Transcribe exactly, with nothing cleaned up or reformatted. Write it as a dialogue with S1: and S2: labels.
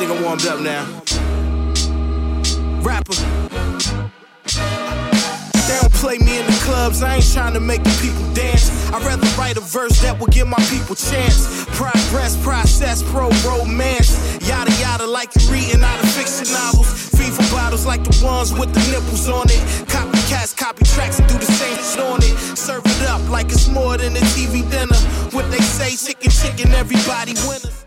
S1: think I'm warmed up now. Rapper. They don't play me in the clubs, I ain't trying to make the people dance. I'd rather write a verse that will give my people chance. Progress, process, pro, romance. Yada yada like you're reading out of fiction novels. FIFA bottles like the ones with the nipples on it. Copycats, copy tracks and do the same shit on it. Serve it up like it's more than a T V dinner. What they say, chicken, chicken, everybody winners.